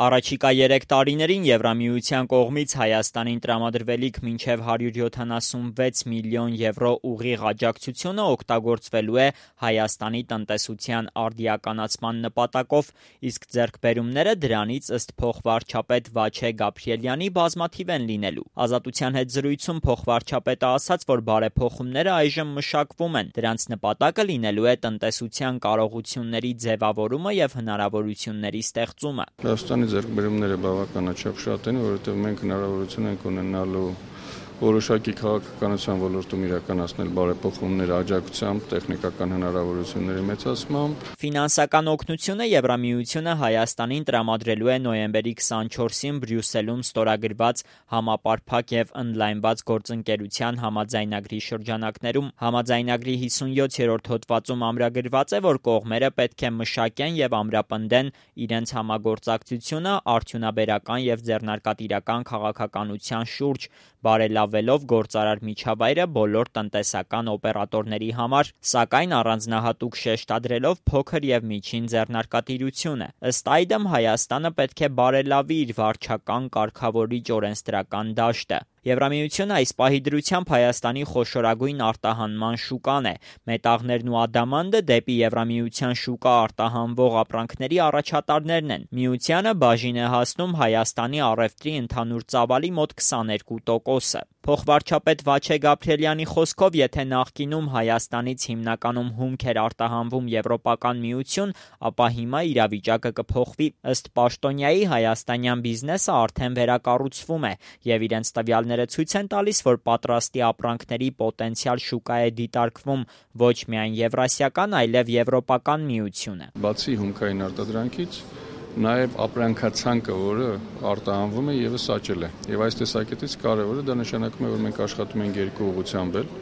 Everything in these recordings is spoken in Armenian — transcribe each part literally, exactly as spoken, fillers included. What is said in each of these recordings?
Առաջիկա երեք տարիներին Եվրամիության կողմից Հայաստանին տրամադրվելիք մինչև հարյուր յոթանասունվեց միլիոն եվրո ուղիղ աջակցությունը օգտագործվելու է Հայաստանի տնտեսության արդիականացման նպատակով, իսկ ձեռքբերումները դրանից ըստ փոխվարչապետ Վաչե Գաբրիելյանի բազմաթիվ են լինելու։ Ազատության հետ զրույցում փոխվարչապետը ասաց, որ բարեփոխումները այժմ մշակվում են, դրանց նպատակը լինելու է տնտեսության կարողությունների ձևավորումը եւ հնարավորությունների ստեղծումը։ Ձեռքբերումները բավականաչափ շատ են, որովհետև մենք հնարավորություն ենք ունենալու որոշակի քաղաքականության ոլորտում իրականացնել բարեփոխումներ աջակցությամբ, տեխնիկական հնարավորությունների մեծացմամբ։ Ֆինանսական օգնությունը Եվրամիությունը Հայաստանին տրամադրելու է նոյեմբերի քսանչորսին Բրյուսելում ստորագրված համապարփակ եւ ընդլայնված գործընկերության համաձայնագրի շրջանակներում։ Համաձայնագրի հիսունյոթերորդ հոդվածում ամրագրված է, որ կողմերը պետք է մշակեն եւ ամրապնդեն իրենց համագործակցությունը արդյունաբերական եւ ձեռնարկատիրական քաղաքականության շուրջ, բարելավելով գործարար միջավայրը բոլոր տնտեսական օպերատորների համար, սակայն առանձնահատուկ շեշտադրելով փոքր եւ միջին ձեռնարկատիրությունը։ Ըստ այդմ Հայաստանը պետք է բարելավի իր վարչական կարգավորիչ օրենսդրական դաշտը։ Եվրամիությունը այս պահի դրությամբ Հայաստանի խոշորագույն արտահանման շուկան է։ Մետաղներն ու ադամանդը դեպի Եվրամիության շուկա արտահանվող ապրանքների առաջատարներն են։ Միությանը բաժին է հասնում Հայաստանի առևտրի ընդհանուր ծավալի մոտ քսաներկու տոկոսը։ Փոխվարչապետ Վաչե Գաբրիելյանի խոսքով, եթե նախկինում Հայաստանից հիմնականում հումք էր արտահանվում Եվրոպական միություն, ապա հիմա իրավիճակը կփոխվի։ Ըստ պաշտոնյայի, հայաստանյան բիզնեսը արդեն վերակառուցվում է եւ իրենց տվյալները ցույց են տալիս, որ պատրաստի ապրանքների պոտենցիալ շուկա է դիտարկվում ոչ միայն Եվրասիական, այլև Եվրոպական միությունը։ Բացի հումքային արտադրանքից նաև ապրանքացանկը, որը արտահանվում է, եւս աճել է։ Եվ այս տեսակետից կարևորը դա նշանակում է, որ մենք աշխատում ենք երկու ուղղությամբ էլ։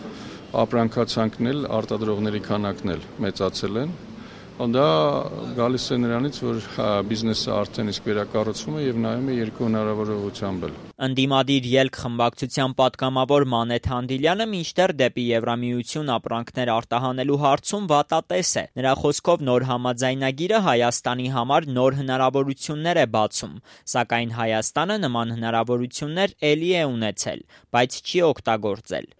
Ապրանքացանկն էլ, արտադրողների քանակն էլ մեծացել են։ Դա գալիս է նրանից, որ բիզնեսը արդեն իսկ վերակառուցվում է եւ նայում է երկու հնարավոր ուղղությամբ էլ։ Ընդդիմադիր ելք խմբակցության պատգամավոր Մանեթ Հանդիլյանը մինչդեռ դեպի Եվրամիություն ապրանքներ արտահանելու հարցում վատատես է։ Նրա խոսքով նոր համաձայնագիրը Հայաստանի համար նոր հնարավորություններ է բացում, սակայն Հայաստանը նման հնարավորություններ ելի է ունեցել, բայց չի օգտագործել։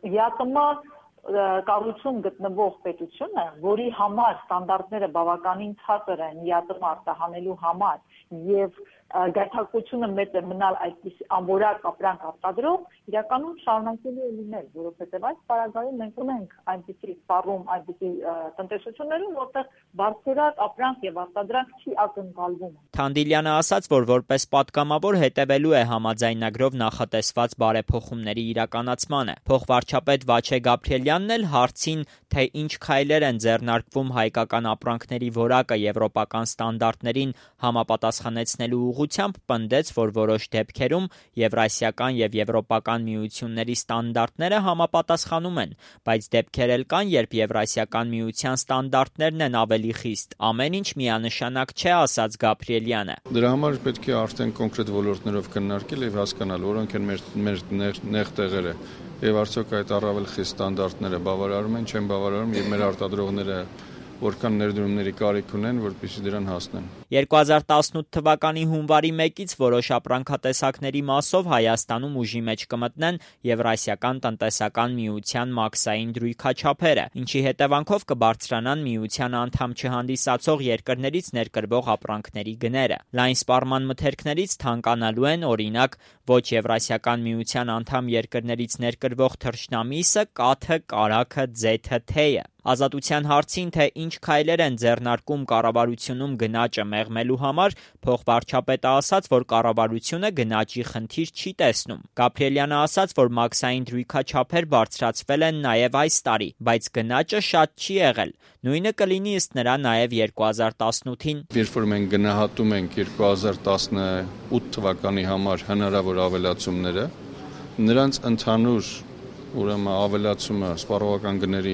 Կառույցում գտնվող պետությունը, որի համար ստանդարտները բավականին ցածր են ԵԱՏՄ արտահանելու համար եւ գայթակղությունը մեծ է մնալ այդպես անորակ ապրանք արտադրող, իրականում շարունակելու է լինել, որովհետեւ այս պարագայում մենք ունենք այնպիսի սպառում, այնպիսի տնտեսություններում, որտեղ բարձրակ ապրանք եւ արտադրանք չի ակնկալվում։ Թանդիլյանը ասաց, որ որպես պատգամավոր հետևելու է համաձայնագրով նախատեսված բարեփոխումների իրականացմանը։ Փոխվարչապետ Վաչե Գաբրիելյանն էլ հարցին, թե ինչ քայլեր են ձեռնարկվում հայկական ապրանքների որակը եվրոպական ստանդարտներին համապատասխանեցնելու ուղղությամբ, պնդեց, որ որոշ դեպքերում Եվրասիական եւ Եվրոպական միությունների ստանդարտները համապատասխանում են, բայց դեպքեր էլ կան, երբ Եվրասիական միության ստանդարտներն են ավելի խիստ։ Ամեն ինչ միանշանակ չէ, ասաց Գաբրիելյանը։ Դրա համար պետք է արդեն կոնկրետ ոլորտներով քննարկել եւ հասկանալ, որոնք են մեր մեր նեղ տեղերը եւ արդյոք այդ առավել խիստ ստանդարտները բավարարում են, չեն բավարարում եւ մեր արտադրողները որքան ներդրումների կարիք ունեն, որպեսզի դրան հասնեն։ երկու հազար տասնութ թվականի հունվարի մեկից որոշ ապրանքատեսակների մասով Հայաստանում ուժի մեջ կմտնեն Եվրասիական տնտեսական միության մաքսային դրույքաչափերը, ինչի հետևանքով կբարձրանան միության անդամ չհանդիսացող երկրներից ներկրվող ապրանքների գները։ Լայն սպառման մթերքներից թանկանալու են, օրինակ, ոչ Եվրասիական միության անդամ երկրներից ներկրվող թռչնամիսը, կաթը, կարագը, ձեթը, թեյը։ Ազատության հարցին, թե ինչ քայլեր են ձեռնարկում կառավարությունում գնաճը մեղմելու համար, փոխվարչապետը ասաց, որ կառավարությունը գնաճի խնդիր չի տեսնում։ Գաբրիելյանը ասաց, որ մաքսային դրույքաչափեր բարձրացվել են նաև այս տարի, բայց գնաճը շատ չի եղել։ Նույնը կլինի ըստ նրա նաև երկու հազար տասնութին։ Երբ որ մենք գնահատում ենք երկու հազար տասնութ թվականի համար հնարավոր ավելացումները, նրանց ընդհանուր ուրեմն ավելացումը սպառողական գների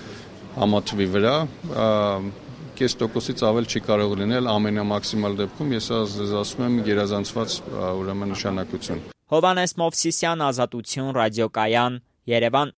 համաթվի վրա կես տոկոսից ավել չի կարող լինել ամենամաքսիմալ դեպքում, ես ասում եմ գերազանցված ուրեմն նշանակություն։ Հովհաննես Մովսիսյան, Ազատություն, ռադիոկայան, Երևան։